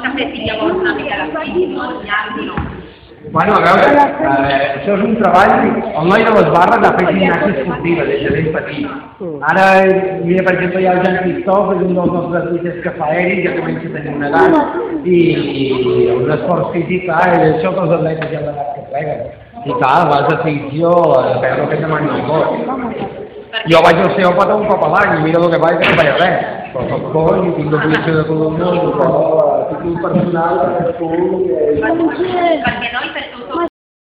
que ha fet llavors una mica l'estiu, no? Bueno, a veure, això és un treball, el noi de les barres ha fet gimnàstica esportiva des de ben petit. Ara, mira, per exemple, hi ha el Jean Christophe, és un dels nostres atletes que fa aeri, ja comença a tenir una edat, i un esport físic, clar, és això que els atletes ja han l'edat que pleguen. I clar, vas de ficció, a veure que et demani el cos. Jo vaig al osteòpata un cop a l'any i mira el que vaig que no vaig res. Però soc cor i tinc l'obligació de columna, però a títol personal, cadascú... Perquè no, i per tu